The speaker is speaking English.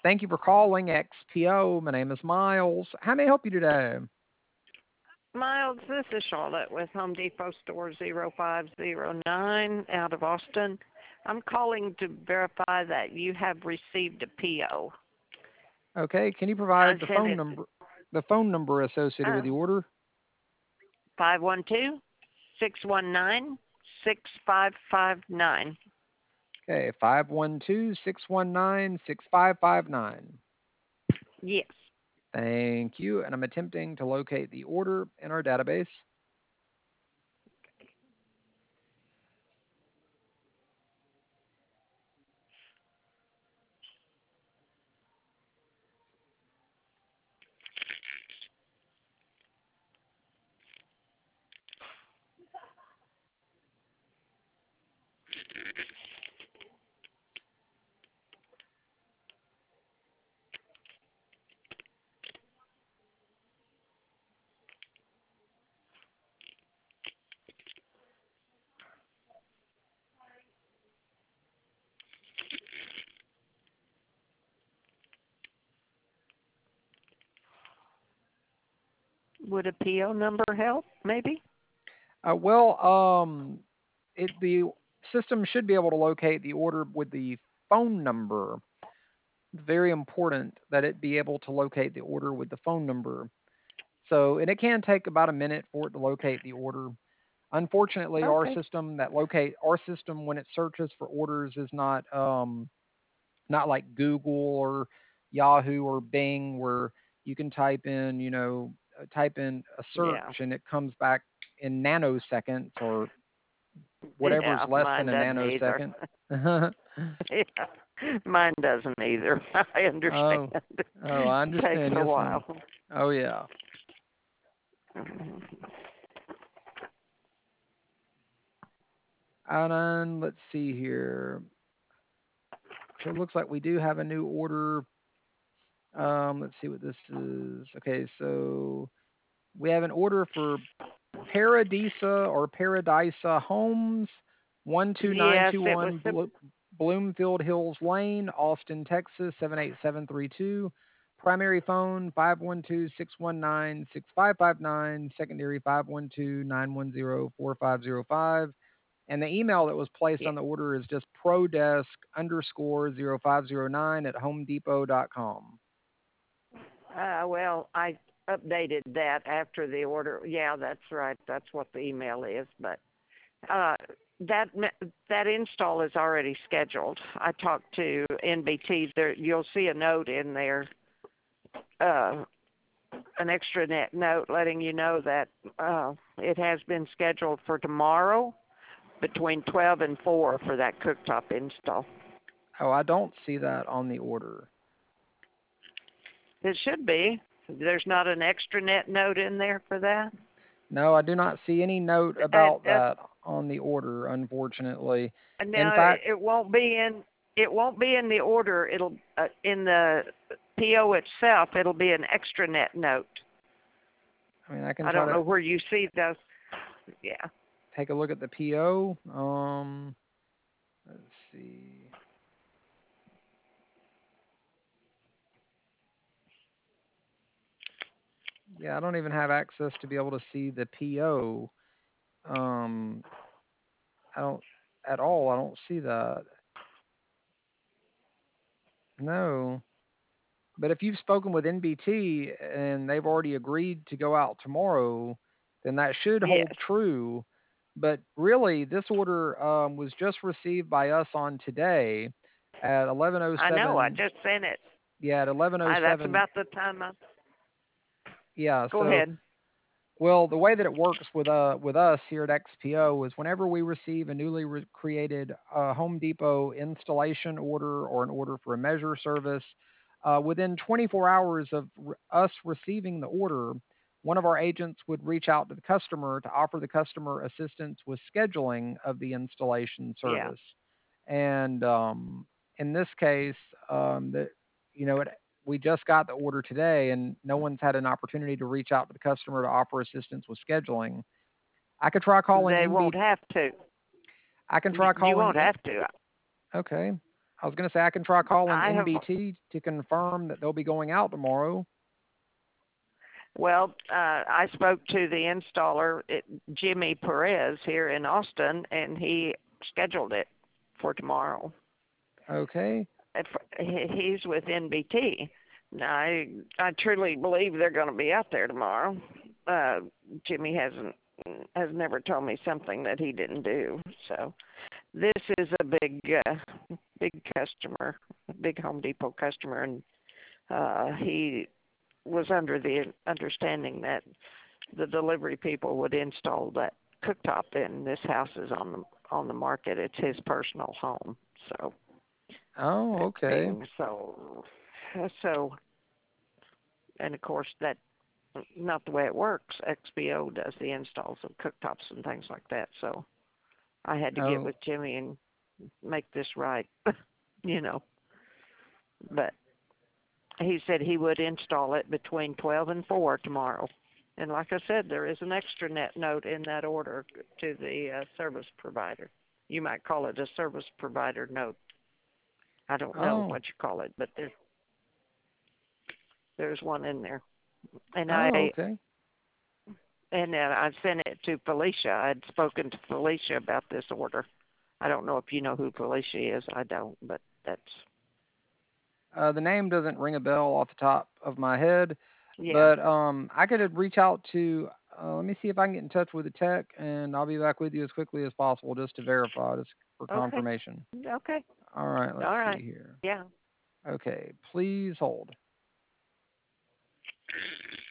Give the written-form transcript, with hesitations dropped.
Thank you for calling XPO. My name is Miles. How may I help you today? Miles, this is Charlotte with Home Depot Store 0509 out of Austin. I'm calling to verify that you have received a PO. Okay, can you I provide the sent phone it number associated with uh, the order? 512-619-6559. Okay, 512-619-6559. Yes. Thank you. And I'm attempting to locate the order in our database. Would a PO number help, maybe? Well, the system should be able to locate the order with the phone number. Very important that it be able to locate the order with the phone number. So, and it can take about a minute for it to locate the order. Unfortunately, Okay. our system when it searches for orders is not like Google or Yahoo or Bing where you can type in a search Yeah. and it comes back in nanoseconds or whatever is Yeah, less than mine a doesn't either. nanosecond. Yeah. Mine doesn't either. I understand. Oh, oh, I Takes understand. a Yes, ma'am. while. Oh, yeah. And then let's see here. So it looks like we do have a new order. Let's see what this is. Okay, so we have an order for Paradisa or Paradisa Homes, Yes, it was 12921 Bloomfield Hills Lane, Austin, Texas, 78732. Primary phone 512-619-6559, secondary 512-910-4505. And the email that was placed yeah. on the order is just prodesk_0509 at homedepot.com. Well, I updated that after the order. Yeah, that's right. That's what the email is. But uh, that that install is already scheduled. I talked to NBT. There, you'll see a note in there, uh, an extranet note letting you know that it has been scheduled for tomorrow between 12 and 4 for that cooktop install. Oh, I don't see that on the order. It should be. There's not an extranet note in there for that. No, I do not see any note And about that on the order, unfortunately. In now fact, it won't be in. It won't be in the order. It'll in the PO itself. It'll be an extranet note. I mean, I can I try don't to know where you see those. Yeah. take a look at the PO. Let's see. Yeah, I don't even have access to be able to see the PO. Um, I don't at all. I don't see that. No. But if you've spoken with NBT and they've already agreed to go out tomorrow, then that should hold Yes. true. But really, this order was just received by us on today at I know. I 11:07. just sent it. Yeah, at That's 11:07. about the time. Yeah. Go So, ahead. well, the way that it works with us here at XPO is whenever we receive a newly created Home Depot installation order or an order for a measure service, within 24 hours of us receiving the order, one of our agents would reach out to the customer to offer the customer assistance with scheduling of the installation Yeah. service. And in this case, that you know, it, we just got the order today, and no one's had an opportunity to reach out to the customer to offer assistance with scheduling. I could try calling They NB. won't have to. I can try You calling. won't have to. Okay. I was gonna say I can try calling I have NBT to confirm that they'll be going out tomorrow. Well, I spoke to the installer, Jimmy Perez, here in Austin, and he scheduled it for tomorrow. Okay. He's with NBT. Now, I truly believe they're going to be out there tomorrow. Uh, Jimmy has never told me something that he didn't do. So this is a big customer, big Home Depot customer, and he was under the understanding that the delivery people would install that cooktop in. This house is on the market. It's his personal home, so Oh, it's okay. being sold. So, and of course that not the way it works. XPO does the installs of cooktops and things like that. So I had to get Oh, with Jimmy and make this right, you know. But he said he would install it between 12 and 4 tomorrow. And like I said, there is an extranet note in that order to the service provider. You might call it a service provider note. I don't know oh, what you call it, but there's one in there. And oh, okay. I sent it to Felicia. I'd spoken to Felicia about this order. I don't know if you know who Felicia is. I don't, but that's The name doesn't ring a bell off the top of my head, yeah. but I could reach out to. Let me see if I can get in touch with the tech, and I'll be back with you as quickly as possible just to verify, just for Okay. confirmation. Okay. All right, let's All see right. here. Yeah. Okay, please hold.